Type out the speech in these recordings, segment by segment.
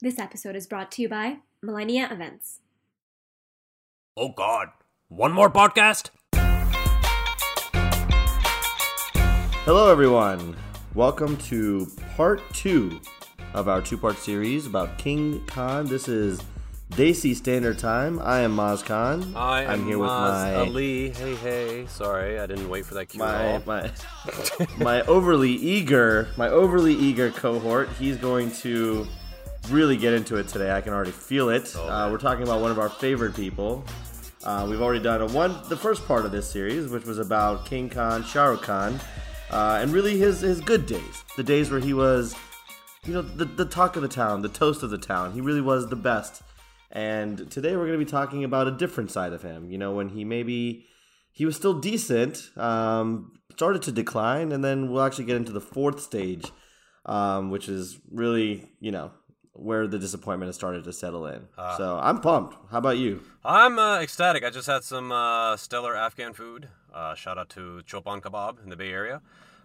This episode is brought to you by Millennia Events. Oh God, one more podcast? Hello everyone, welcome to part 2 of our 2-part series about King Khan. This is Desi Standard Time. I am Maz Khan. I'm here Maz with my Ali. Hey, sorry, I didn't wait for that cue at all. my overly eager cohort. He's going to really get into it today. I can already feel it. We're talking about one of our favorite people. We've already done the first part of this series, which was about King Khan, Shah Rukh Khan, and really his good days, the days where he was, the talk of the town, the toast of the town. He really was the best. And today we're going to be talking about a different side of him. When he was still decent, started to decline, and then we'll actually get into the fourth stage, which is really, where the disappointment has started to settle in. So I'm pumped. How about you? I'm ecstatic. I just had some stellar Afghan food. Shout out to Chopan Kebab in the Bay Area.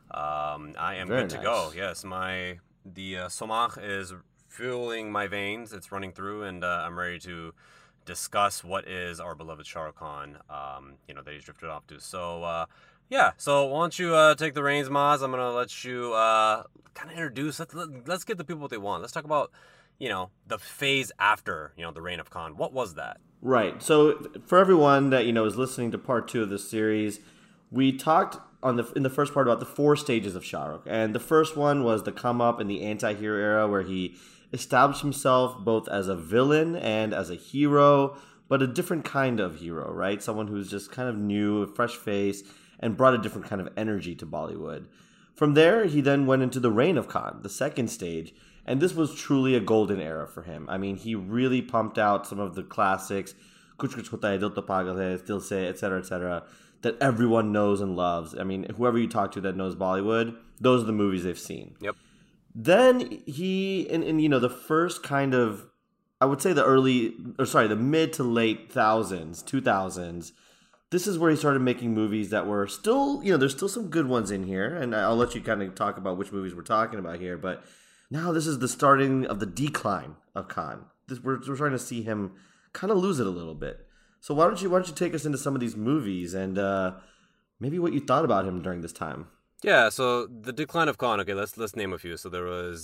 I am Very good to nice. go. Yes, the somach is fueling my veins. It's running through, and I'm ready to discuss what is our beloved Shah Rukh Khan, that he's drifted off to. So, so why don't you take the reins, Maz? I'm going to let you kind of introduce. Let's give the people what they want. Let's talk about, the phase after, the reign of Khan. What was that? Right. So for everyone that is listening to part 2 of this series, we talked in the first part about the 4 stages of Shah Rukh, and the first one was the come up in the anti-hero era, where he established himself both as a villain and as a hero, but a different kind of hero, right? Someone who's just kind of new, a fresh face, and brought a different kind of energy to Bollywood. From there, he then went into the reign of Khan, the second stage, and this was truly a golden era for him. I mean, he really pumped out some of the classics, Kuch Kuch Hota Hai, Dil To Pagal Hai, Dil Se, etc., that everyone knows and loves. I mean, whoever you talk to that knows Bollywood, those are the movies they've seen. Yep. Then he, in the first kind of, I would say the mid to late 2000s, this is where he started making movies that were still, there's still some good ones in here, and I'll let you kind of talk about which movies we're talking about here, but now this is the starting of the decline of Khan. We're starting to see him kind of lose it a little bit. So why don't you take us into some of these movies and maybe what you thought about him during this time? Yeah, so the decline of Khan. Okay, let's name a few. So there was,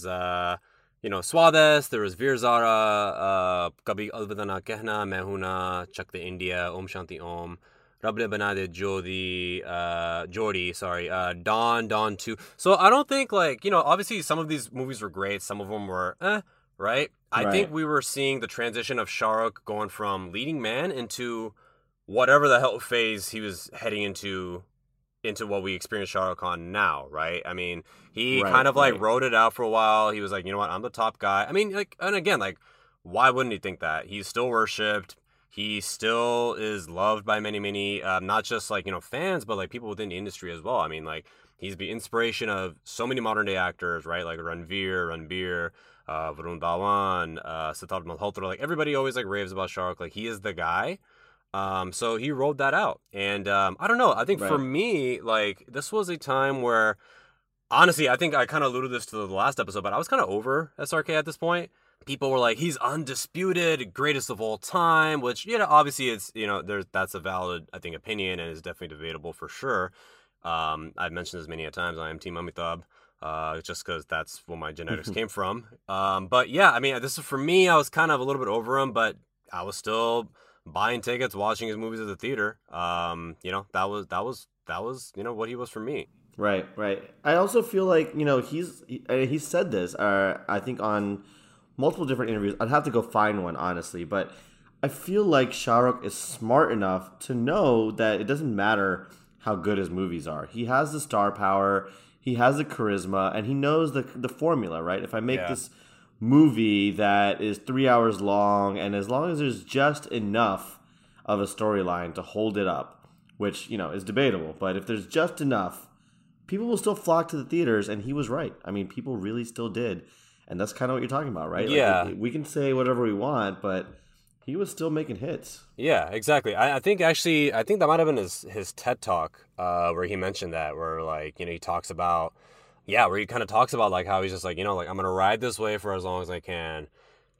Swades, there was Veer Zara, Kabhi Alvida Na Kehna, Main Hoon Na, Chak De India, Om Shanti Om, Rab Ne Bana De Jodi, Dawn 2. So I don't think, obviously some of these movies were great, some of them were right? I think we were seeing the transition of Shah Rukh going from leading man into whatever the hell phase he was heading into what we experience Shah Rukh Khan now, right? I mean, he wrote it out for a while. He was like, you know what, I'm the top guy. I mean, and again, why wouldn't he think that? He's still worshipped. He still is loved by many, many, not just fans, but people within the industry as well. I mean, he's the inspiration of so many modern day actors, right? Like Ranbir, Varun Dhawan, Siddharth Malhotra. Everybody always raves about Shah Rukh. He is the guy. So he rolled that out. And I don't know. I think for me, this was a time where, honestly, I think I kind of alluded this to the last episode, but I was kind of over SRK at this point. People were like, he's undisputed, greatest of all time, which, obviously it's, that's a valid, I think, opinion and is definitely debatable for sure. I've mentioned this many a times. I am Team Amitabh, just because that's where my genetics came from. But yeah, I mean, this is for me, I was kind of a little bit over him, but I was still buying tickets, watching his movies at the theater. That was what he was for me. Right. I also feel like, he's said this, I think on multiple different interviews. I'd have to go find one, honestly, but I feel like Shah Rukh is smart enough to know that it doesn't matter how good his movies are. He has the star power, he has the charisma, and he knows the formula, right? If I make this movie that is 3 hours long, and as long as there's just enough of a storyline to hold it up, which, is debatable, but if there's just enough, people will still flock to the theaters, and he was right. I mean, people really still did. And that's kind of what you're talking about, right? Yeah. We can say whatever we want, but he was still making hits. Yeah, exactly. I think that might have been his TED Talk where he mentioned that, where he talks about, where he kind of talks about how he's just I'm going to ride this wave for as long as I can.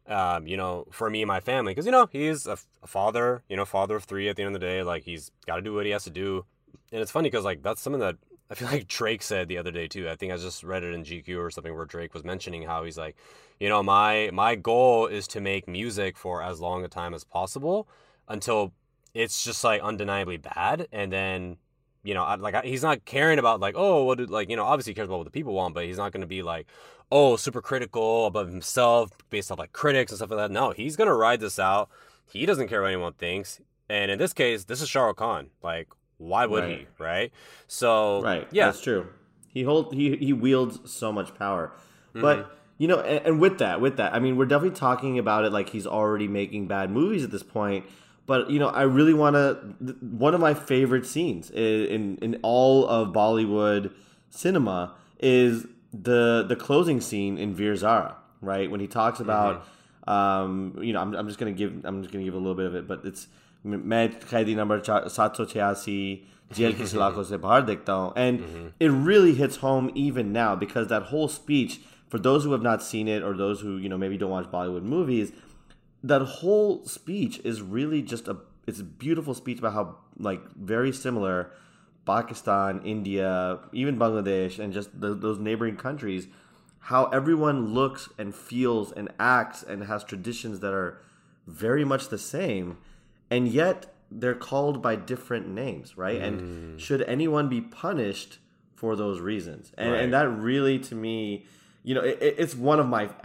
for me and my family, because he's a father, father of three at the end of the day. Like, he's got to do what he has to do. And it's funny because like that's something that I feel like Drake said the other day too. I think I just read it in GQ or something, where Drake was mentioning how he's like, my goal is to make music for as long a time as possible until it's just like undeniably bad, and then he's not caring about like, oh, what did, like, obviously he cares about what the people want, but he's not going to be like, oh, super critical about himself based off like critics and stuff like that. No, he's going to ride this out. He doesn't care what anyone thinks. And in this case, this is Shah Rukh Khan. Like, why would he, right? So, yeah. That's true. He wields so much power. But, and with that, I mean, we're definitely talking about it like he's already making bad movies at this point. But, I really want to... One of my favorite scenes in all of Bollywood cinema is the closing scene in Veer Zara, right? When he talks about... I'm just going to give a little bit of it, but it's... मैं कैदी number 786 jail की सलाखों से बाहर देखता हूँ, and it really hits home even now, because that whole speech, for those who have not seen it or those who maybe don't watch Bollywood movies, that whole speech is really just it's a beautiful speech about how like very similar Pakistan, India, even Bangladesh, and just those neighboring countries, how everyone looks and feels and acts and has traditions that are very much the same. And yet they're called by different names, right? And should anyone be punished for those reasons? And that really, to me, it's one of my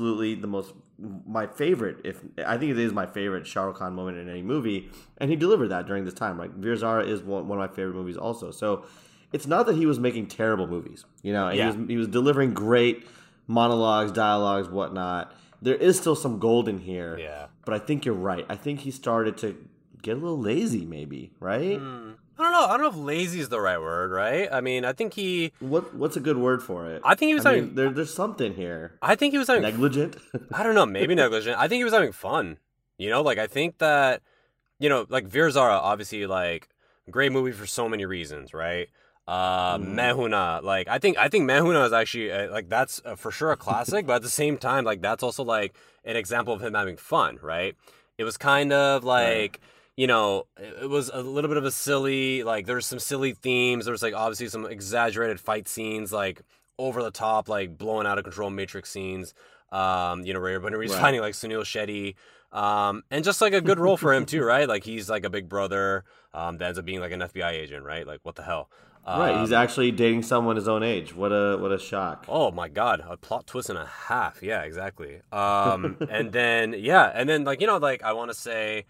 my favorite. I think it is my favorite Shah Rukh Khan moment in any movie, and he delivered that during this time. Like, Veer Zara is one of my favorite movies, also. So it's not that he was making terrible movies, and he was delivering great monologues, dialogues, whatnot. There is still some gold in here. Yeah. But I think you're right. I think he started to get a little lazy, maybe, right? I don't know. I don't know if lazy is the right word, right? I mean, I think he... What's a good word for it? I think he was having... There's something here. I think he was having... Negligent? I don't know. Maybe negligent. I think he was having fun. Like, I think that, like, Veer Zara, obviously, like, great movie for so many reasons, right? Main Hoon Na, like, I think Main Hoon Na is actually like, that's for sure a classic, but at the same time, like, that's also like an example of him having fun, right? It was kind of like, it was a little bit of a silly, like, there's some silly themes, there's like obviously some exaggerated fight scenes, like over the top, like blowing out of control Matrix scenes, where he's fighting like Sunil Shetty, and just like a good role for him too, right? Like, he's like a big brother that ends up being like an FBI agent, right? Like, what the hell? Right, he's actually dating someone his own age. What a shock! Oh my god, a plot twist and a half. Yeah, exactly. And then like, like, I want to say,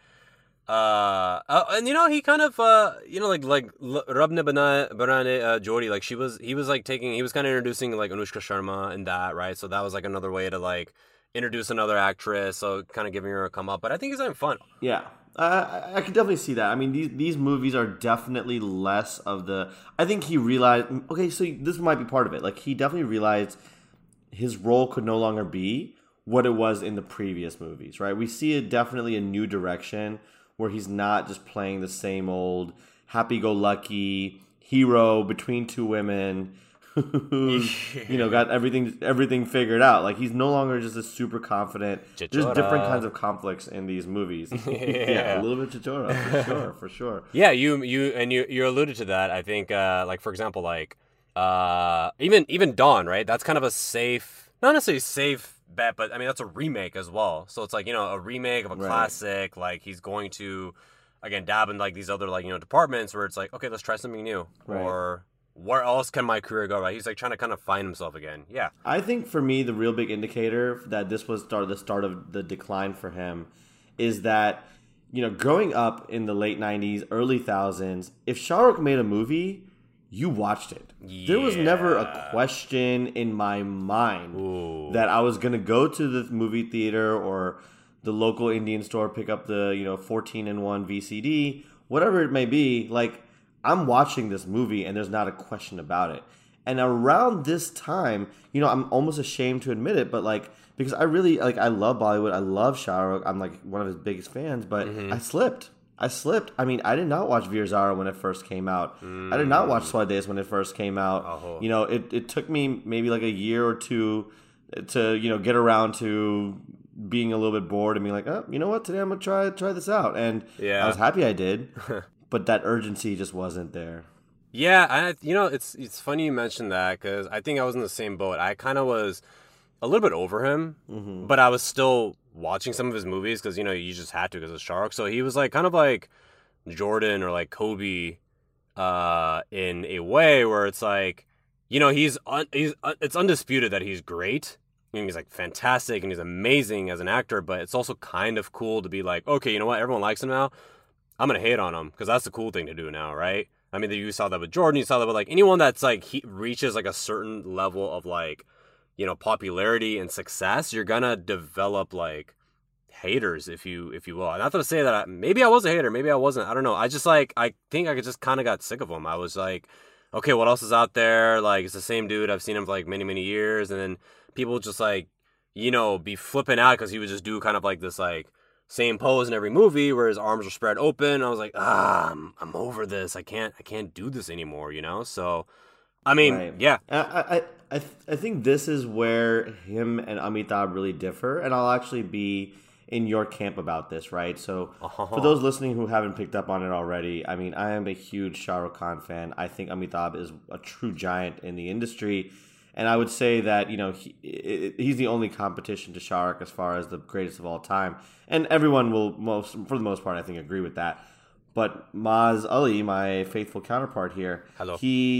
and he kind of like Rab Ne Banane Jodi, like, he was kind of introducing like Anushka Sharma in that, right? So that was like another way to like introduce another actress, so kind of giving her a come up. But I think he's having fun. Yeah. I can definitely see that. I mean, these movies are definitely less of the... I think he realized... Okay, so this might be part of it. Like, he definitely realized his role could no longer be what it was in the previous movies, right? We see definitely a new direction where he's not just playing the same old happy-go-lucky hero between two women who's, got everything figured out. Like, he's no longer just a super confident... Chichora. There's different kinds of conflicts in these movies. Yeah, a little bit Chichora, for sure. Yeah, you alluded to that. I think, like, for example, like, even Dawn, right? That's kind of a safe, not necessarily safe bet, but I mean, that's a remake as well. So it's like, a remake of a classic. Like, he's going to, again, dab in like these other, like, departments where it's like, okay, let's try something new, or where else can my career go, right? He's like trying to kind of find himself again. Yeah. I think for me, the real big indicator that this was the start of the decline for him is that, growing up in the late 90s, early 2000s, if Shah Rukh made a movie, you watched it. Yeah. There was never a question in my mind that I was going to go to the movie theater or the local Indian store, pick up the, 14-in-1 VCD, whatever it may be. Like, I'm watching this movie and there's not a question about it. And around this time, I'm almost ashamed to admit it, but like, because I really, like, I love Bollywood. I love Shah Rukh. I'm like one of his biggest fans, but I slipped. I mean, I did not watch Veer Zara when it first came out. I did not watch Swades when it first came out. It took me maybe like a year or two to, get around to being a little bit bored and being like, oh, you know what, today I'm gonna try this out, and I was happy I did, but that urgency just wasn't there. Yeah, it's funny you mentioned that because I think I was in the same boat. I kind of was a little bit over him, but I was still watching some of his movies because you just had to because of Shah Rukh. So he was like kind of like Jordan or like Kobe, in a way where it's like, it's undisputed that he's great. He's like fantastic and he's amazing as an actor, but it's also kind of cool to be like, okay, you know what? Everyone likes him now. I'm gonna hate on him because that's the cool thing to do now, right? I mean, you saw that with Jordan. You saw that with like anyone that's like he reaches like a certain level of like, popularity and success. You're gonna develop like haters, if you will. Not to say that maybe I was a hater, maybe I wasn't. I don't know. I just like I think I just kind of got sick of him. I was like, okay, what else is out there? Like it's the same dude. I've seen him for like many years, and then people just like be flipping out because he would just do kind of like this like same pose in every movie where his arms are spread open. I was like, I'm over this. I can't do this anymore. So I mean, right. Yeah. I think this is where him and Amitabh really differ, and I'll actually be in your camp about this, right? So for those listening who haven't picked up on it already, I mean, I am a huge Shah Rukh Khan fan. I think Amitabh is a true giant in the industry, and I would say that he's the only competition to Shah Rukh as far as the greatest of all time, and everyone will for the most part, I think, agree with that. But Maz Ali, my faithful counterpart here, hello,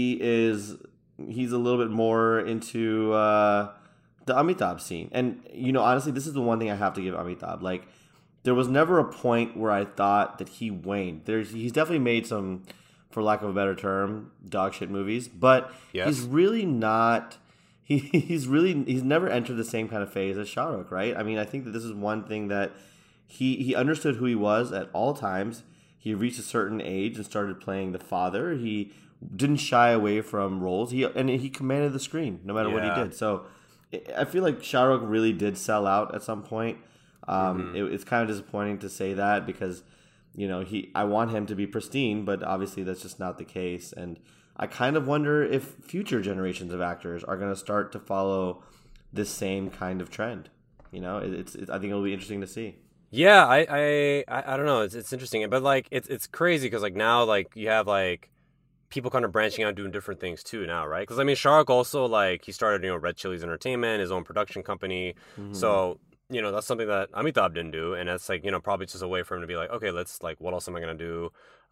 he's a little bit more into the Amitabh scene. And, honestly, this is the one thing I have to give Amitabh. Like, there was never a point where I thought that he waned. He's definitely made some, for lack of a better term, dog shit movies. But he's really not... He's never entered the same kind of phase as Shah Rukh, right? I mean, I think that this is one thing that he understood who he was at all times. He reached a certain age and started playing the father. He didn't shy away from roles. He commanded the screen no matter what he did. So I feel like Shah Rukh really did sell out at some point. It's kind of disappointing to say that because I want him to be pristine, but obviously that's just not the case. And I kind of wonder if future generations of actors are going to start to follow this same kind of trend. I think it'll be interesting to see. Yeah, I don't know. It's interesting, but like it's crazy because like now like you have like people kind of branching out and doing different things too now, right? Because I mean, Shah Rukh also like he started Red Chillies Entertainment, his own production company. So that's something that Amitabh didn't do, and that's like probably just a way for him to be like, okay, let's like what else am I gonna do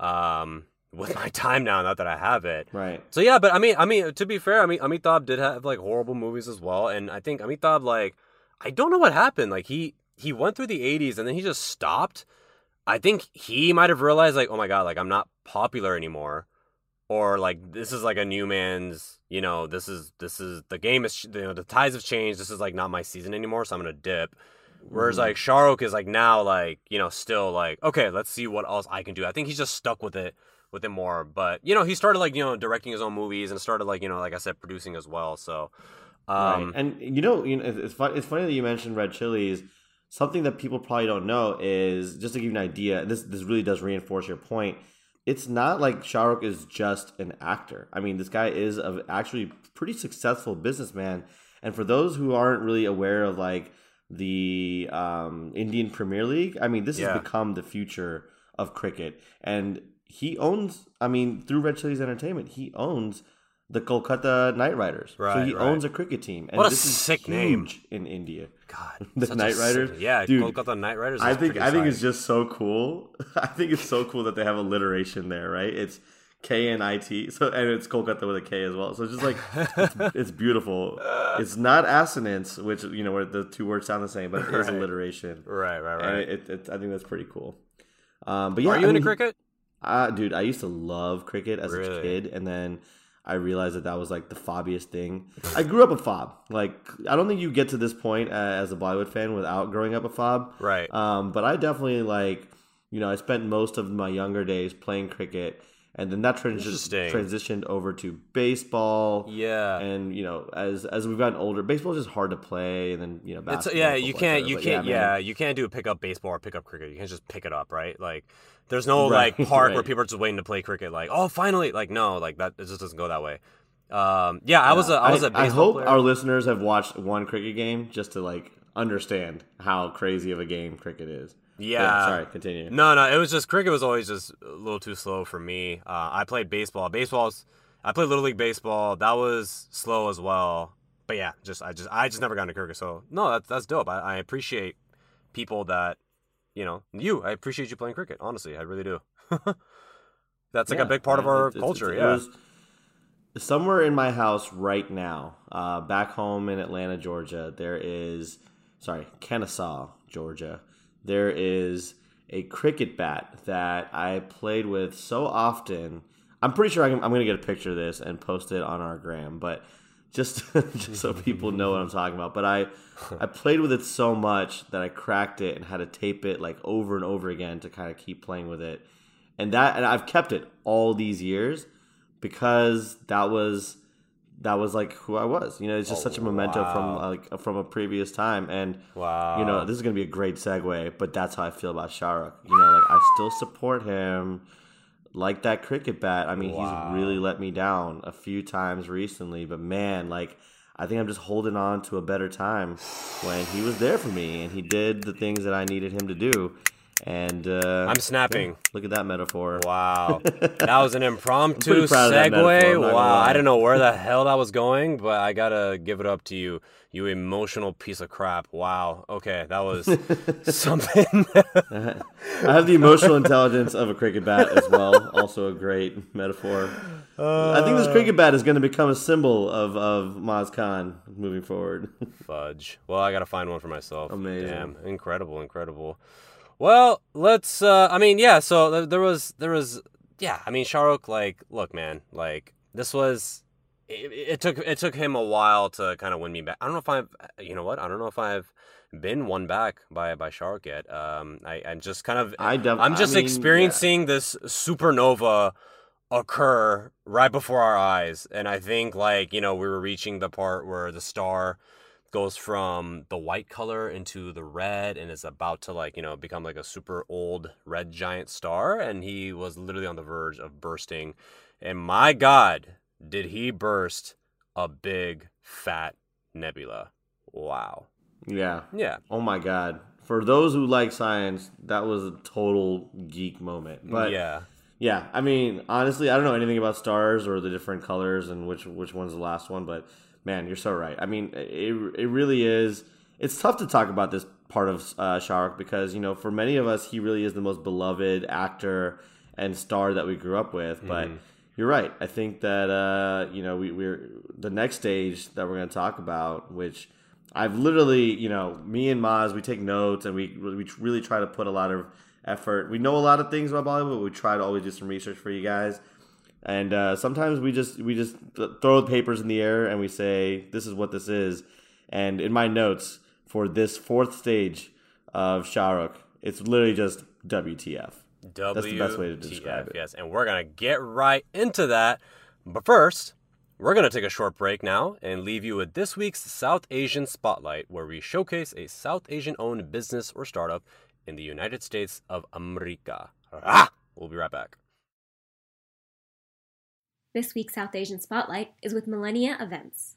with my time now that I have it, right? So yeah, but I mean to be fair, I mean Amitabh did have like horrible movies as well, and I think Amitabh like I don't know what happened, like he went through the 80s and then he just stopped. I think he might have realized like, oh my god, like I'm not popular anymore. Or like this is like a new man's, this is the game is the tides have changed. This is like not my season anymore, so I'm gonna dip. Whereas like Shah Rukh is like now like still like okay, let's see what else I can do. I think he's just stuck with it more. But he started like directing his own movies and started like like I said producing as well. So right. And it's funny that you mentioned Red Chillies. Something that people probably don't know is just to give you an idea. This really does reinforce your point. It's not like Shah Rukh is just an actor. I mean, this guy is actually pretty successful businessman. And for those who aren't really aware of like the Indian Premier League, I mean, this has become the future of cricket. And he owns, through Red Chillies Entertainment, he owns the Kolkata Knight Riders. Right, so he owns a cricket team. And what a this is sick huge name in India. God, the Knight Riders. Dude, Kolkata Knight Riders. I think it's just so cool. I think it's so cool that they have alliteration there, right? It's KNIT, and it's Kolkata with a K as well. So it's just like it's beautiful. It's not assonance, which where the two words sound the same, but it is alliteration. Right. And I think that's pretty cool. But yeah, are you into cricket? Dude, I used to love cricket as a kid, and then I realized that was like the fobbiest thing. I grew up a fob. Like, I don't think you get to this point as a Bollywood fan without growing up a fob. Right. But I definitely like, I spent most of my younger days playing cricket, and then that transitioned over to baseball. Yeah. And as we've gotten older, baseball is just hard to play, and then basketball. You can't do a pickup baseball or pickup cricket. You can't just pick it up, right? Like. There's no like park where people are just waiting to play cricket. Like, oh, finally! Like, no, like that. It just doesn't go that way. I was a baseball I hope player. our listeners have watched one cricket game just to like understand how crazy of a game cricket is. Yeah. Sorry, continue. No, it was just cricket was always just a little too slow for me. I played baseball. I played Little League baseball. That was slow as well. But yeah, I just never got into cricket. So no, that's dope. I appreciate people that, I appreciate you playing cricket. Honestly, I really do. That's like a big part of our culture. Yeah. Somewhere in my house right now, back home in Atlanta, Georgia, Kennesaw, Georgia, there is a cricket bat that I played with so often. I'm pretty sure I'm going to get a picture of this and post it on our gram, but just so people know what I'm talking about. But I played with it so much that I cracked it and had to tape it like over and over again to kind of keep playing with it. And I've kept it all these years because that was like who I was. It's just such a memento from a previous time. And wow. This is gonna be a great segue, but that's how I feel about Shah Rukh. I still support him. Like that cricket bat. I mean, He's really let me down a few times recently, but man, I think I'm just holding on to a better time when he was there for me and he did the things that I needed him to do. And I'm snapping. Yeah, look at that metaphor. Wow. That was an impromptu segue. Wow. I don't know where the hell that was going, but I got to give it up to you, you emotional piece of crap. Wow. Okay. That was something. I have the emotional intelligence of a cricket bat as well. Also a great metaphor. I think this cricket bat is going to become a symbol of Maz Khan moving forward. Fudge. Well, I got to find one for myself. Amazing. Damn. Incredible. Well, let's. So there was. Shah Rukh, look, man, this was. It took him a while to kind of win me back. I don't know if I've been won back by Shah Rukh yet. I'm just kind of. I'm just experiencing this supernova occur right before our eyes, and I think we were reaching the part where the star goes from the white color into the red and is about to become like a super old red giant star, and he was literally on the verge of bursting, and my God, did he burst a big fat nebula. Wow. Yeah. Oh my God, for those who like science, that was a total geek moment. But yeah, I mean, honestly, I don't know anything about stars or the different colors and which one's the last one, but man, you're so right. I mean, it really is. It's tough to talk about this part of Shah Rukh because, for many of us, he really is the most beloved actor and star that we grew up with. But you're right. I think that, we're the next stage that we're going to talk about, which I've literally, me and Maz, we take notes and we really try to put a lot of effort. We know a lot of things about Bollywood, but we try to always do some research for you guys. And sometimes we just throw the papers in the air and we say, this is what this is. And in my notes for this fourth stage of Shah Rukh, it's literally just WTF. That's the best way to describe it. Yes, and we're going to get right into that. But first, we're going to take a short break now and leave you with this week's South Asian Spotlight, where we showcase a South Asian-owned business or startup in the United States of America. We'll be right back. This week's South Asian Spotlight is with Millennia Events.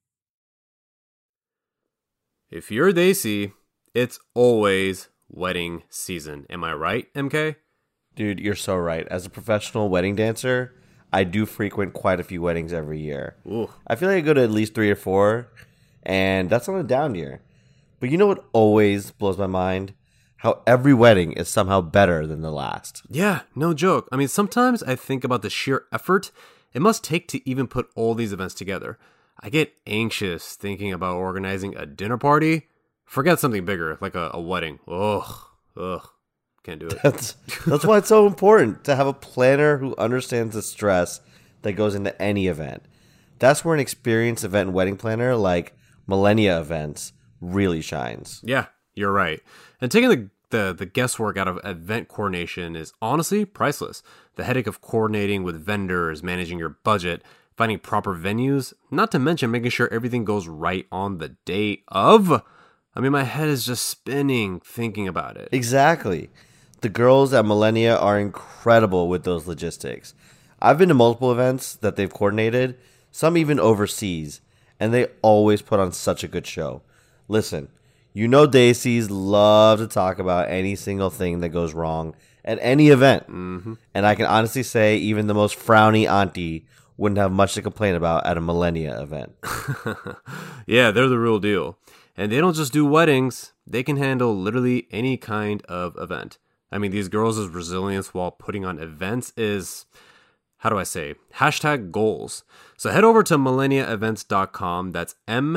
If you're Desi, it's always wedding season. Am I right, MK? Dude, you're so right. As a professional wedding dancer, I do frequent quite a few weddings every year. Ooh. I feel like I go to at least 3 or 4, and that's on a down year. But you know what always blows my mind? How every wedding is somehow better than the last. Yeah, no joke. I mean, sometimes I think about the sheer effort it must take to even put all these events together. I get anxious thinking about organizing a dinner party. Forget something bigger, like a wedding. Ugh. Can't do it. That's why it's so important to have a planner who understands the stress that goes into any event. That's where an experienced event and wedding planner like Millennia Events really shines. Yeah, you're right. And taking the guesswork out of event coordination is honestly priceless. The headache of coordinating with vendors, managing your budget, finding proper venues, not to mention making sure everything goes right on the day of. I mean, my head is just spinning thinking about it. Exactly. The girls at Millennia are incredible with those logistics. I've been to multiple events that they've coordinated, some even overseas, and they always put on such a good show. Listen, You know, Daisies love to talk about any single thing that goes wrong at any event. Mm-hmm. And I can honestly say even the most frowny auntie wouldn't have much to complain about at a Millennia event. Yeah, they're the real deal. And they don't just do weddings. They can handle literally any kind of event. I mean, these girls' resilience while putting on events is, how do I say, hashtag goals. So head over to millenniaevents.com. That's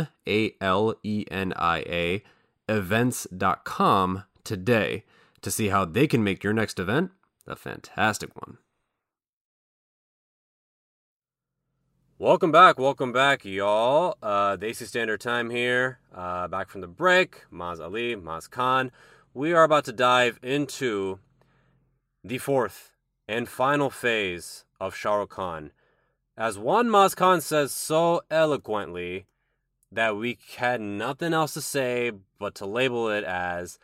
MALENIA events.com today to see how they can make your next event a fantastic one. Welcome back, y'all. Desi Standard Time here, back from the break. Maz Ali, Maz Khan. We are about to dive into the fourth and final phase of Shah Rukh Khan. As one Maz Khan says so eloquently, that we had nothing else to say but to label it as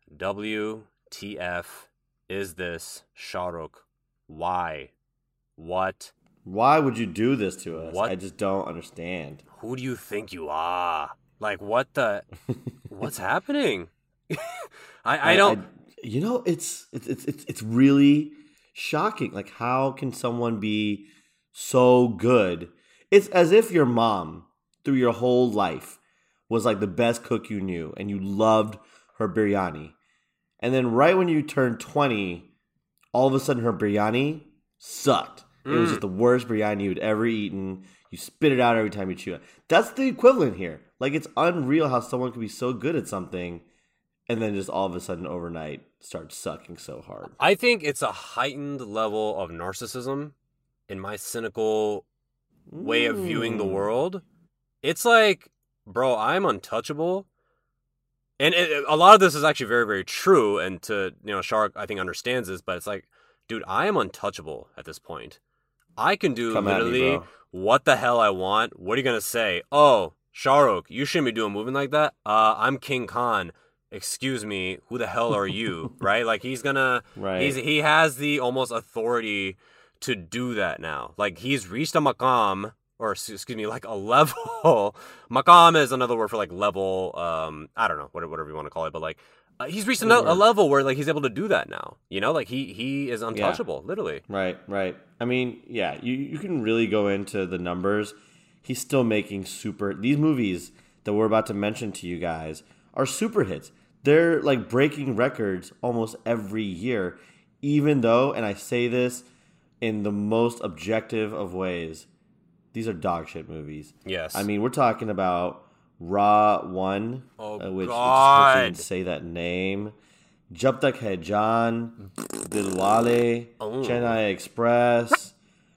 WTF is this, Shah Rukh? Why? What? Why would you do this to us? What? I just don't understand. Who do you think you are? Like, what the... What's happening? I don't... you know, it's really shocking. Like, how can someone be so good? It's as if your mom, through your whole life, was like the best cook you knew, and you loved her biryani. And then right when you turned 20, all of a sudden her biryani sucked. It was just the worst biryani you'd ever eaten. You spit it out every time you chew it. That's the equivalent here. Like, it's unreal how someone could be so good at something and then just all of a sudden overnight start sucking so hard. I think it's a heightened level of narcissism in my cynical way of viewing the world. It's like, bro, I'm untouchable. And a lot of this is actually very, very true. And Shah Rukh, I think, understands this. But it's like, dude, I am untouchable at this point. I can do literally what the hell I want. What are you going to say? Oh, Shah Rukh, you shouldn't be doing moving like that. I'm King Khan. Excuse me, who the hell are you? Right? Like, he's going to... Right. He has the almost authority to do that now. Like, he's reached a maqam... Or, excuse me, like a level. Maqam is another word for like level. I don't know, whatever you want to call it. But like, he's reached a level where like he's able to do that now. You know, like he is untouchable, literally. Right. I mean, yeah, you can really go into the numbers. He's still making these movies that we're about to mention to you guys are super hits. They're like breaking records almost every year, even though, and I say this in the most objective of ways, these are dog shit movies. Yes. I mean, we're talking about Ra 1, which God. I can say that name. Jab Tak Hai Jaan, Dilwale, Chennai Express,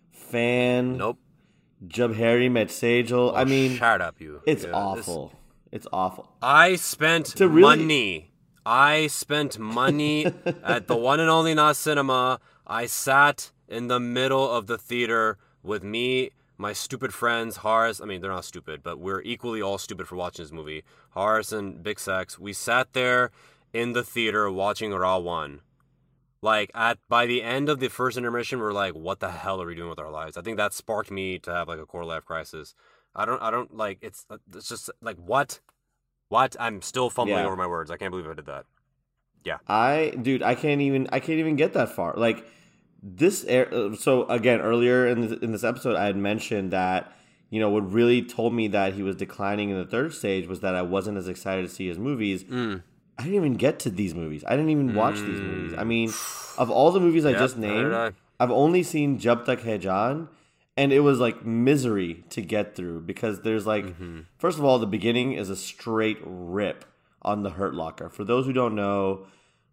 Fan. Nope. Jab Harry Met Sejal. I mean, shut up, you. It's awful. It's awful. I spent money. I spent money at the one and only Nas Cinema. I sat in the middle of the theater with my stupid friends, Haris. I mean, they're not stupid, but we're equally all stupid for watching this movie. Haris and Big Sex. We sat there in the theater watching Ra 1. Like, by the end of the first intermission, we're like, what the hell are we doing with our lives? I think that sparked me to have like a core life crisis. I don't like, it's just like, what? I'm still fumbling over my words. I can't believe I did that. Yeah. I can't even get that far. Like, so again, earlier in this episode, I had mentioned that, you know, what really told me that he was declining in the third stage was that I wasn't as excited to see his movies. I didn't even get to these movies. I didn't even watch these movies. I mean, of all the movies I just named, I've only seen Jab Tak Hai Jaan, and it was like misery to get through because there's like, first of all, the beginning is a straight rip on the Hurt Locker. For those who don't know,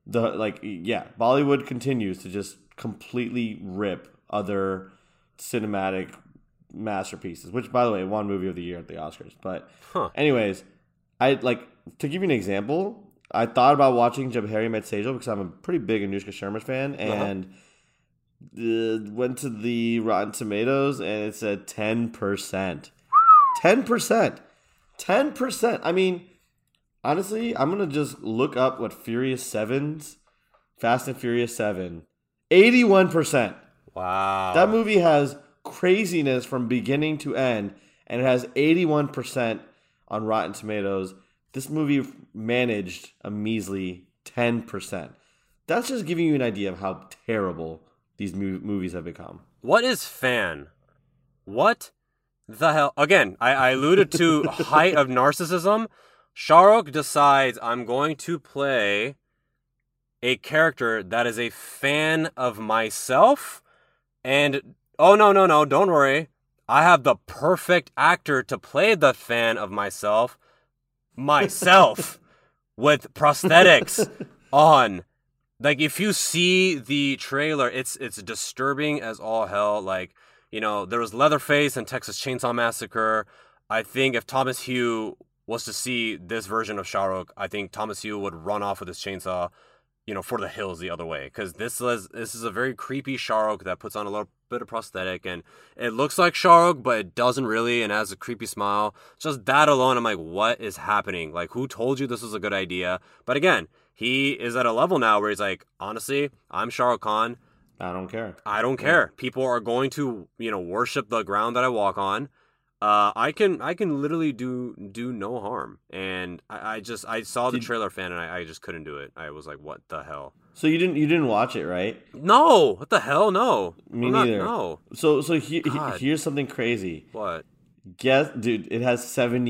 Bollywood continues to just completely rip other cinematic masterpieces, which, by the way, won movie of the year at the Oscars. But anyways, to give you an example, I thought about watching Jab Harry Met Sejal because I'm a pretty big Anushka Sharma fan, and went to the Rotten Tomatoes and it said 10%. 10%. I mean, honestly, I'm gonna just look up what Fast and Furious 7. 81%. Wow. That movie has craziness from beginning to end, and it has 81% on Rotten Tomatoes. this movie managed a measly 10%. That's just giving you an idea of how terrible these movies have become. What is fan? What the hell? Again, I alluded to height of narcissism. Shah Rukh decides I'm going to play a character that is a fan of myself. And, oh, no, don't worry. I have the perfect actor to play the fan of myself with prosthetics on. Like, if you see the trailer, it's disturbing as all hell. Like, you know, there was Leatherface and Texas Chainsaw Massacre. I think if Thomas Hugh was to see this version of Shah Rukh, I think Thomas Hugh would run off with his chainsaw, you know, for the hills the other way. Because this is a very creepy Shah Rukh that puts on a little bit of prosthetic, and it looks like Shah Rukh, but it doesn't really, and has a creepy smile. Just that alone, I'm like, what is happening? Like, who told you this was a good idea? But again, he is at a level now where he's like, honestly, I'm Shah Rukh Khan. I don't care. I don't care. People are going to, you know, worship the ground that I walk on. I can literally do no harm. And I saw the trailer fan, and I just couldn't do it. I was like, what the hell? So you didn't watch it, right? No. What the hell? No. Me neither. No. So here's something crazy. What? Guess, dude, it has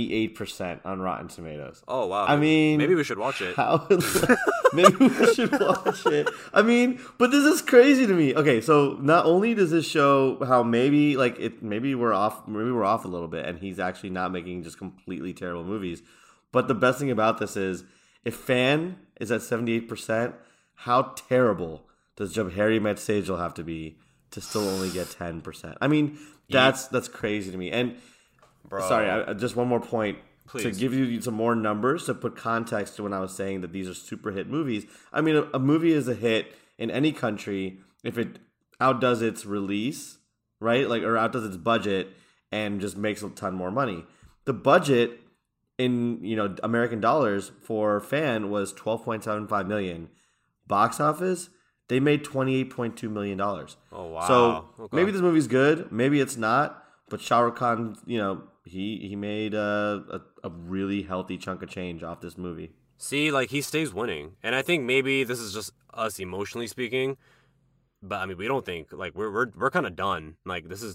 78% on Rotten Tomatoes. Oh, wow. I mean, maybe we should watch it. Maybe we should watch it. I mean, but this is crazy to me. Okay, so not only does this show how maybe we're off a little bit, and he's actually not making just completely terrible movies. But the best thing about this is, if Fan is at 78%, how terrible does Jab Harry Met Sejal have to be to still only get 10%? I mean, that's crazy to me. And bro, sorry, just one more point. Please. To give you some more numbers to put context to when I was saying that these are super hit movies. I mean, a movie is a hit in any country if it outdoes its release, right? Like, or outdoes its budget and just makes a ton more money. The budget in, you know, American dollars for Fan was $12.75 million. Box office, they made $28.2 million. Oh, wow. So okay. Maybe this movie's good, maybe it's not, but Shah Rukh Khan, you know, he made a really healthy chunk of change off this movie. See, like, he stays winning. And I think maybe this is just us emotionally speaking, but I mean, we don't think, like, we're kind of done. Like, this is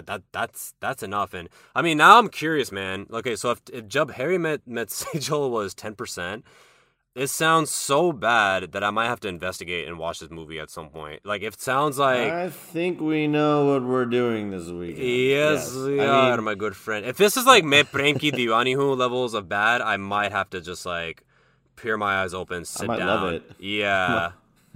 that's enough. And I mean, now I'm curious, man. Okay, so if Jab Harry Met Sejal was 10%, it sounds so bad that I might have to investigate and watch this movie at some point. Like, if it sounds like... I think we know what we're doing this weekend. Yes, we are, my good friend. If this is like Me Prem Ki Diwani Hu levels of bad, I might have to just, like, peer my eyes open, sit down. I might love it. Yeah.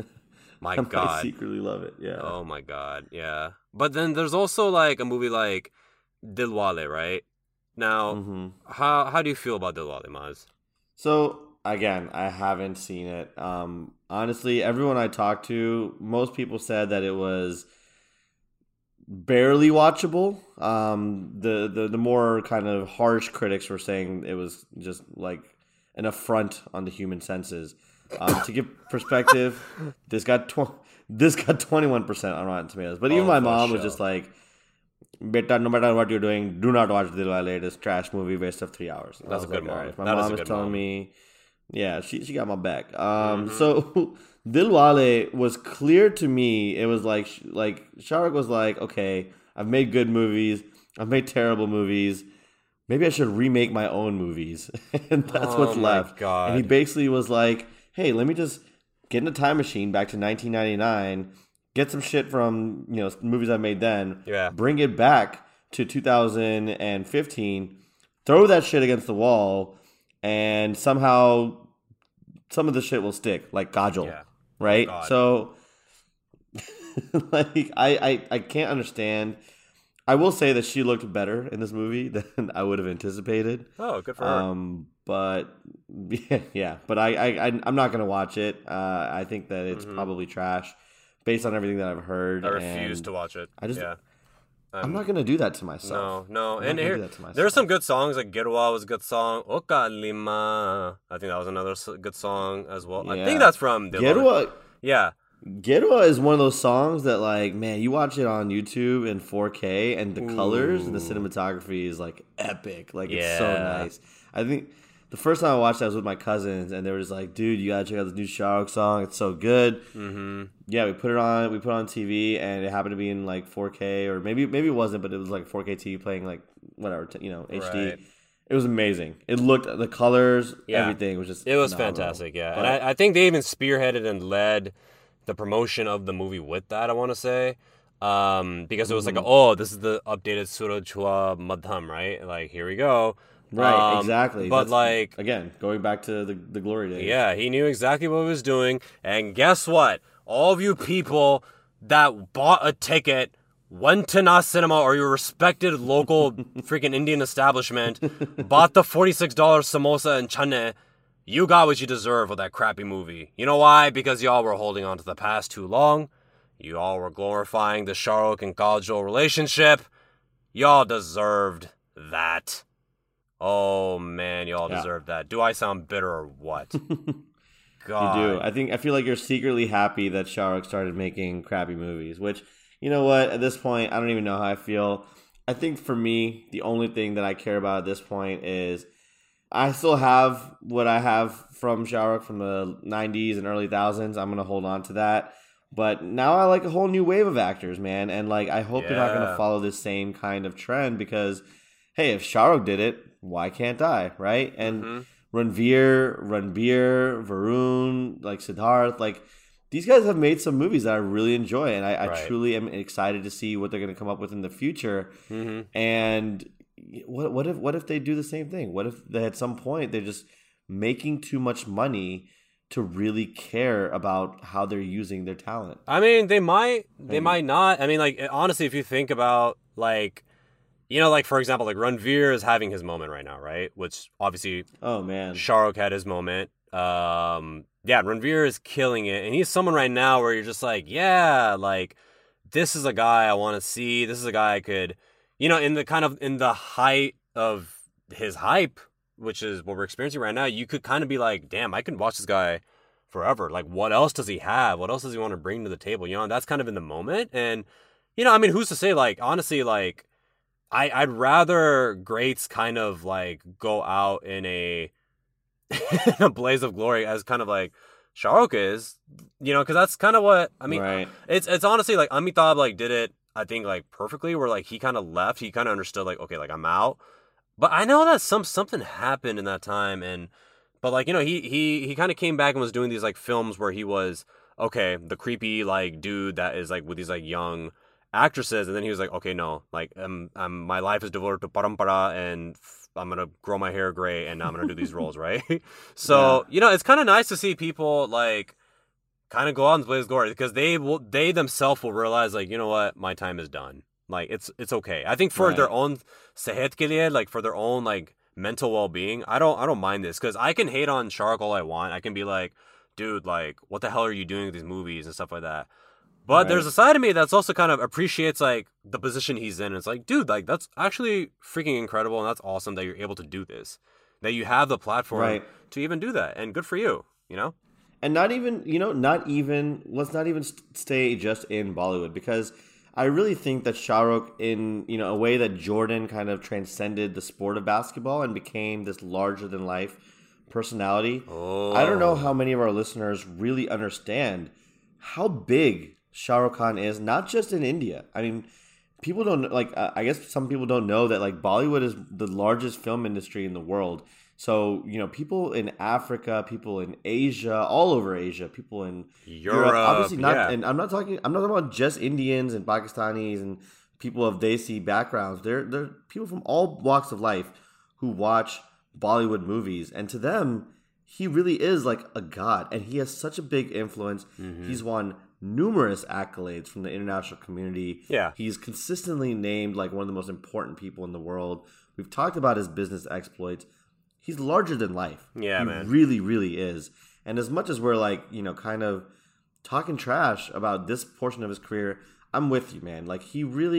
My God. I might secretly love it, yeah. Oh, my God, yeah. But then there's also, like, a movie like Dilwale, right? Now, how do you feel about Dilwale, Maz? So... Again, I haven't seen it. Honestly, everyone I talked to, most people said that it was barely watchable. The more kind of harsh critics were saying it was just like an affront on the human senses. To give perspective, this got 21% on Rotten Tomatoes. But even my mom was just like, "Beta, no matter what you're doing, do not watch Dilwale. It's a trash movie, waste of 3 hours." That's a good mom. Right. My mom is telling me. Yeah, she got my back. So Dilwale was clear to me. It was like Shah Rukh was like, okay, I've made good movies, I've made terrible movies. Maybe I should remake my own movies, and that's what's left. God. And he basically was like, hey, let me just get in a time machine back to 1999, get some shit from movies I made then, bring it back to 2015, throw that shit against the wall. And somehow, some of the shit will stick, like Kajol, right? Oh, so, like, I can't understand. I will say that she looked better in this movie than I would have anticipated. Oh, good for her. But yeah, but I'm not gonna watch it. I think that it's probably trash, based on everything that I've heard. I refuse to watch it. I'm not going to do that to myself. No. And here, there are some good songs. Like Girwa was a good song. Oka Lima. I think that was another good song as well. Yeah. I think that's from Girwa. Yeah. Girwa is one of those songs that, like, man, you watch it on YouTube in 4K and the colors and the cinematography is, like, epic. Like, it's so nice. I think the first time I watched that was with my cousins, and they were just like, "Dude, you gotta check out this new Shah Rukh song. It's so good." Mm-hmm. Yeah, we put it on. We put it on TV, and it happened to be in like 4K, or maybe it wasn't, but it was like 4K TV playing like whatever, HD. Right. It was amazing. It looked, the colors, everything was just. It was fantastic, yeah. But, and I think they even spearheaded and led the promotion of the movie with that. I want to say. Because it was like, this is the updated Suraj Chua Madham, right? Like, here we go. Right, exactly. But that's, again, going back to the glory days. Yeah, he knew exactly what he was doing. And guess what? All of you people that bought a ticket, went to Nas Cinema or your respected local freaking Indian establishment, bought the $46 samosa and chane, you got what you deserve with that crappy movie. You know why? Because y'all were holding on to the past too long. You all were glorifying the Shah Rukh and Kajol relationship. Y'all deserved that. Oh, man, y'all deserved that. Do I sound bitter or what? God. You do. I feel like you're secretly happy that Shah Rukh started making crappy movies, which, you know what? At this point, I don't even know how I feel. I think for me, the only thing that I care about at this point is I still have what I have from Shah Rukh from the 90s and early 2000s. I'm going to hold on to that. But now I like a whole new wave of actors, man. And like, I hope they're not going to follow this same kind of trend because, hey, if Shah Rukh did it, why can't I, right? And Ranveer, Varun, like Siddharth, like these guys have made some movies that I really enjoy. And I truly am excited to see what they're going to come up with in the future. And what if they do the same thing? What if they, at some point, they're just making too much money to really care about how they're using their talent? I mean, they might not. I mean, like, honestly, if you think about, like, you know, like, for example, like, Ranveer is having his moment right now, right? Which, obviously, oh, man, Shah Rukh had his moment. Yeah, Ranveer is killing it. And he's someone right now where you're just like, yeah, like, this is a guy I want to see. This is a guy I could, you know, in the height of his hype, which is what we're experiencing right now, you could kind of be like, damn, I can watch this guy forever. Like, what else does he have? What else does he want to bring to the table? You know, and that's kind of in the moment. And, you know, I mean, who's to say, like, honestly, like, I'd rather greats kind of, like, go out in a blaze of glory as kind of like Shah Rukh is, you know, because that's kind of what, I mean, it's honestly, like, Amitabh, like, did it, I think, like, perfectly, where, like, he kind of left. He kind of understood, like, okay, like, I'm out. But I know that something happened in that time, but like, you know, he kind of came back and was doing these like films where he was, okay, the creepy like dude that is like with these like young actresses, and then he was like, okay, no, like my life is devoted to parampara, and I'm gonna grow my hair gray, and I'm gonna do these roles, right? So you know, it's kind of nice to see people like kind of go out and blaze glory because they themselves will realize, like, you know what, my time is done. Like, it's okay. I think for their own sehet ke liye, like for their own like mental well-being, I don't mind this, because I can hate on Shah Rukh all I want. I can be like, dude, like, what the hell are you doing with these movies and stuff like that. But there's a side of me that's also kind of appreciates like the position he's in. It's like, dude, like, that's actually freaking incredible, and that's awesome that you're able to do this, that you have the platform to even do that, and good for you, you know. And let's not even stay just in Bollywood, because I really think that Shah Rukh, in, you know, a way that Jordan kind of transcended the sport of basketball and became this larger than life personality. I don't know how many of our listeners really understand how big Shah Rukh Khan is, not just in India. I mean, people don't, like, I guess some people don't know that, like, Bollywood is the largest film industry in the world. So, you know, people in Africa, people in Asia, all over Asia, people in Europe, obviously not. And I'm not talking about just Indians and Pakistanis and people of Desi backgrounds. They're people from all walks of life who watch Bollywood movies, and to them, he really is like a god, and he has such a big influence. He's won numerous accolades from the international community. He's consistently named like one of the most important people in the world. We've talked about his business exploits. He's larger than life. Yeah, he man. Really, really is. And as much as we're like, you know, kind of talking trash about this portion of his career, I'm with you, man. Like,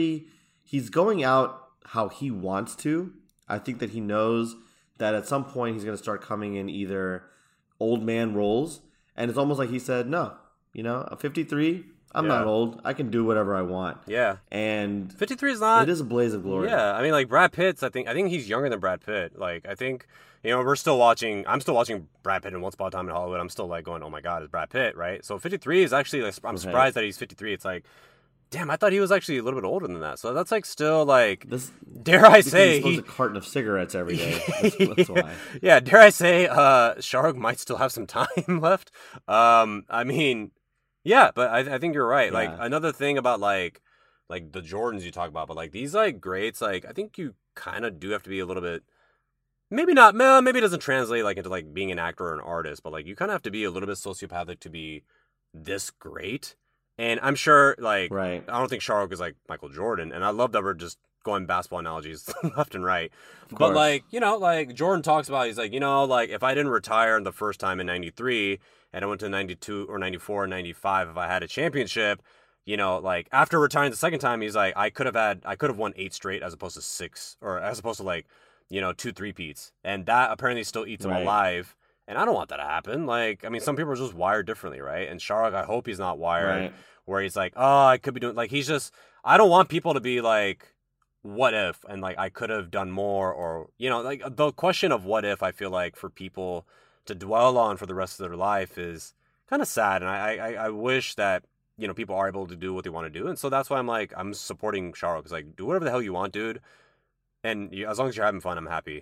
he's going out how he wants to. I think that he knows that at some point he's going to start coming in either old man roles, and it's almost like he said, no, you know, 53, I'm not old. I can do whatever I want. Yeah. And 53 is not. It is a blaze of glory. Yeah. I mean, like Brad Pitt's. I think he's younger than Brad Pitt. Like I think we're still watching. I'm still watching Brad Pitt in Once Upon a Time in Hollywood. I'm still like going, oh my god, it's Brad Pitt, right? So 53 is actually. Like, I'm surprised that he's 53. It's like, damn, I thought he was actually a little bit older than that. So that's like still like. Dare I say he smokes a carton of cigarettes every day. That's why. Yeah. Dare I say, Shah Rukh might still have some time left. I mean. Yeah, but I think you're right. Yeah. Like another thing about like the Jordans you talk about, but like these like greats, like I think you kind of do have to be a little bit, maybe not, maybe it doesn't translate like into like being an actor or an artist, but like you kind of have to be a little bit sociopathic to be this great. And I'm sure like I don't think Shah Rukh is like Michael Jordan, and I love that we're just going basketball analogies left and right. But like like Jordan talks about, he's like like if I didn't retire the first time in '93. And I went to 92 or 94 or 95 if I had a championship, like after retiring the second time, he's like, I could have won 8 straight as opposed to 6 or as opposed to like, 2 3-peats. And that apparently still eats him alive. And I don't want that to happen. Like, I mean, some people are just wired differently, right? And Shah Rukh, I hope he's not wired where he's like, oh, I could be doing, like, he's just, I don't want people to be like, what if? And like, I could have done more or, like the question of what if, I feel like for people to dwell on for the rest of their life is kind of sad, and I wish that people are able to do what they want to do, and so that's why I'm supporting Shah Rukh. It's like, do whatever the hell you want, dude, and as long as you're having fun, I'm happy.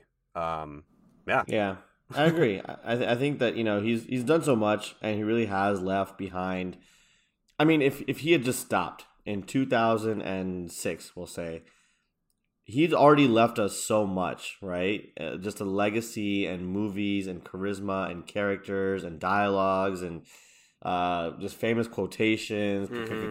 Yeah, I agree. I think that he's done so much, and he really has left behind. I mean, if he had just stopped in 2006, we'll say. He's already left us so much, right? Just a legacy and movies and charisma and characters and dialogues and just famous quotations,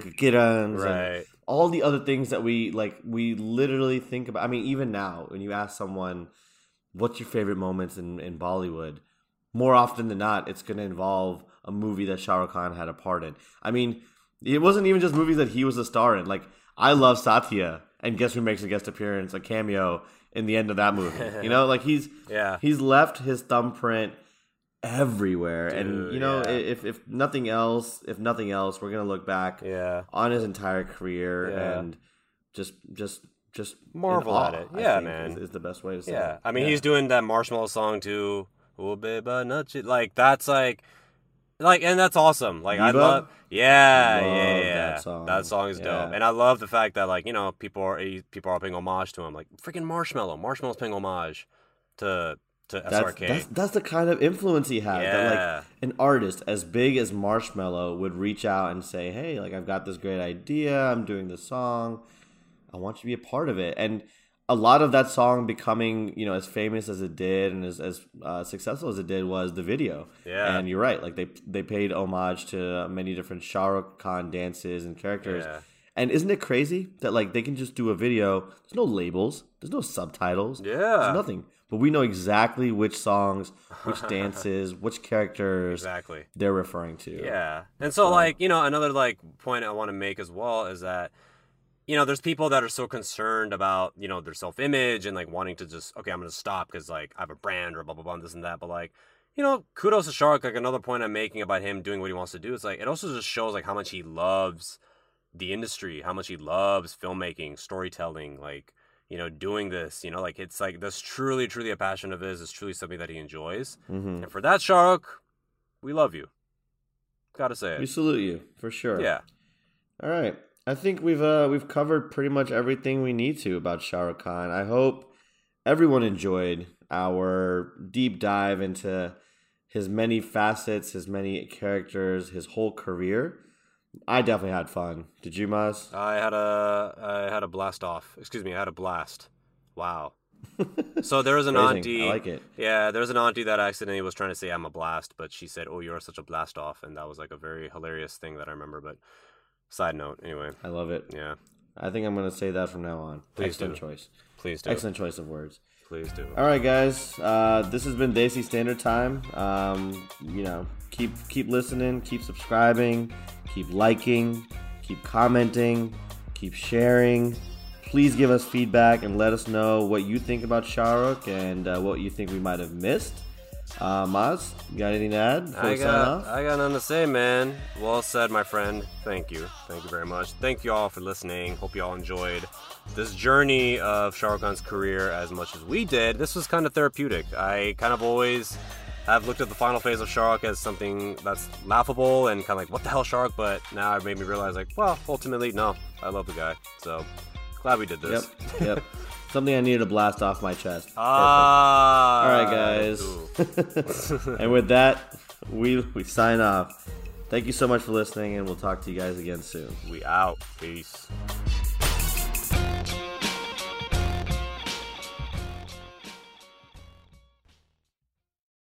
and all the other things that we literally think about. I mean, even now, when you ask someone, what's your favorite moments in Bollywood? More often than not, it's going to involve a movie that Shah Rukh Khan had a part in. I mean, it wasn't even just movies that he was a star in. Like, I love Satya. And guess who makes a guest appearance, a cameo in the end of that movie? Like he's left his thumbprint everywhere. Dude, and if nothing else, we're gonna look back on his entire career and just marvel at it. Yeah, man, is the best way to say it. Yeah, I mean he's doing that Marshmallow song too. Oh, baby, like that's like, and that's awesome. Like I love that song. That song is dope, and I love the fact that like people are paying homage to him. Like freaking Marshmallow's paying homage to SRK. That's the kind of influence he had. Yeah. That like an artist as big as Marshmallow would reach out and say, "Hey, like I've got this great idea. I'm doing this song. I want you to be a part of it." And a lot of that song becoming, as famous as it did and as successful as it did was the video. Yeah. And you're right. Like they paid homage to many different Shah Rukh Khan dances and characters. Yeah. And isn't it crazy that like they can just do a video? There's no labels. There's no subtitles. Yeah. There's nothing. But we know exactly which songs, which dances, which characters they're referring to. Yeah. And so like, another like point I want to make as well is that there's people that are so concerned about, their self-image and, like, wanting to just, okay, I'm going to stop because, like, I have a brand or blah, blah, blah, and this and that. But, like, kudos to Shah Rukh. Like, another point I'm making about him doing what he wants to do is, like, it also just shows, like, how much he loves the industry, how much he loves filmmaking, storytelling, like, doing this, like, it's, like, that's truly, truly a passion of his. It's truly something that he enjoys. Mm-hmm. And for that, Shah Rukh, we love you. Gotta say it. We salute you, for sure. Yeah. All right. I think we've covered pretty much everything we need to about Shah Rukh Khan. I hope everyone enjoyed our deep dive into his many facets, his many characters, his whole career. I definitely had fun. Did you, Maz? I had a blast off. Excuse me, I had a blast. Wow. So there was an auntie. I like it. Yeah, there was an auntie that accidentally was trying to say I'm a blast, but she said, "Oh, you're such a blast off," and that was like a very hilarious thing that I remember. But side note, anyway. I love it. Yeah. I think I'm going to say that from now on. Excellent choice. Please do. Excellent choice of words. Please do. All right, guys. This has been Desi Standard Time. Keep listening. Keep subscribing. Keep liking. Keep commenting. Keep sharing. Please give us feedback and let us know what you think about Shah Rukh and what you think we might have missed. Maz, you got anything to add before we sign off? I got nothing to say, man. Well said, my friend. Thank you. Thank you very much. Thank you all for listening. Hope you all enjoyed this journey of Shah Rukh Khan's career as much as we did. This was kind of therapeutic. I kind of always have looked at the final phase of Shah Rukh as something that's laughable and kind of like, what the hell, Shah Rukh? But now it made me realize, like, well, ultimately, no. I love the guy. So, glad we did this. Yep. Something I needed to blast off my chest. All right, guys. And with that, we sign off. Thank you so much for listening, and we'll talk to you guys again soon. We out. Peace.